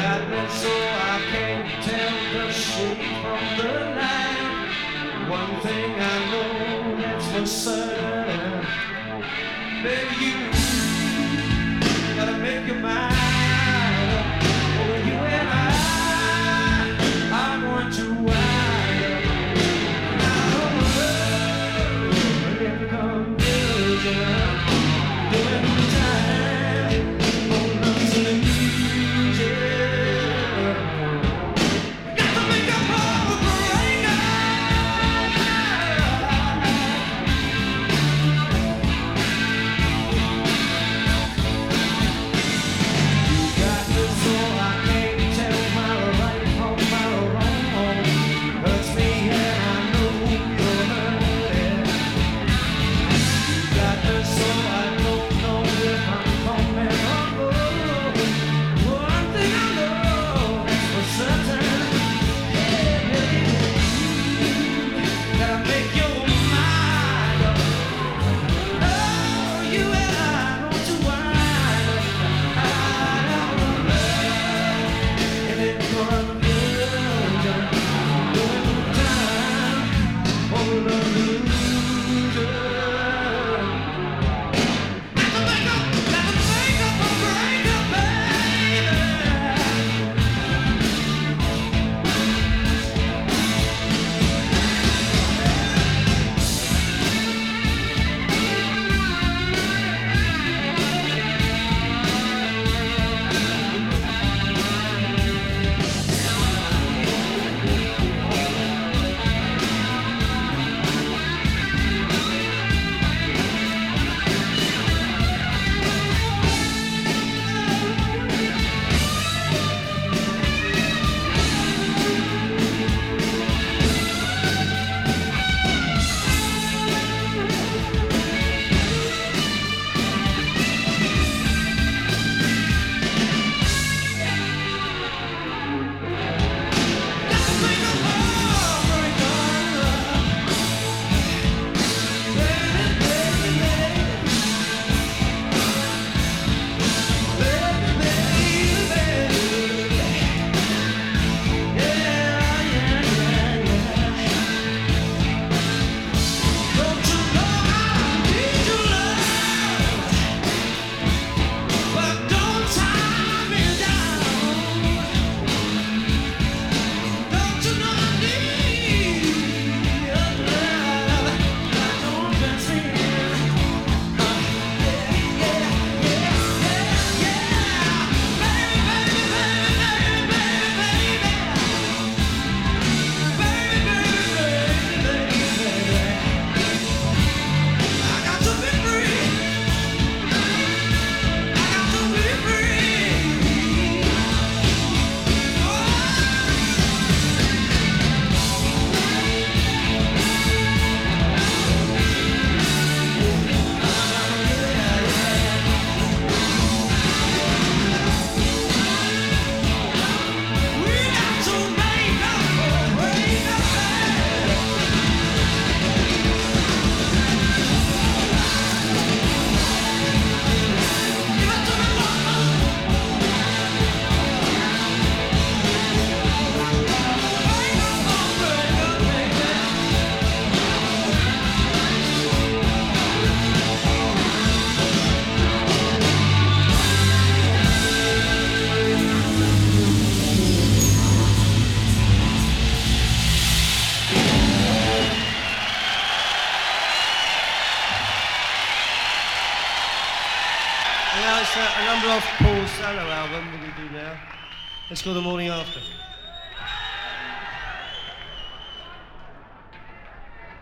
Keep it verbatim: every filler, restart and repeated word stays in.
got me so I can't tell the shape from the night. One thing I know that's for certain, baby, you gotta make your mind up. Oh, you and I are going to wind up. I don't know if it comes doing the time. Oh, love's an illusion. Got to make up all the breakup. You got me so I can't tell my right from my wrong. Hurts me and I know you're hurting. You got me so I don't know if I'm coming or going. One thing I know for certain, gotta make your mind up. Oh, you and I want to wind up. I don't love, and it's gonna be doing the time. Oh, love illusion. Got to make up, got to make up a breakup, baby. Got to make up a breakup, baby, baby, baby. Baby, baby, baby. Yeah, yeah, yeah, yeah. Don't you know I need your love, but don't tie me down. Don't you know I need your love? I don't just need it. Uh, yeah, yeah, yeah, yeah, yeah. Baby, baby, baby, baby, baby, baby, baby, baby, baby. I got to be free. I got to be free. Oh. We got to make up a breakup, baby. Give it to me one more. Breakup, oh, breakup, baby. And now it's uh, a number off Paul's solo album that we do now. It's called The Morning After.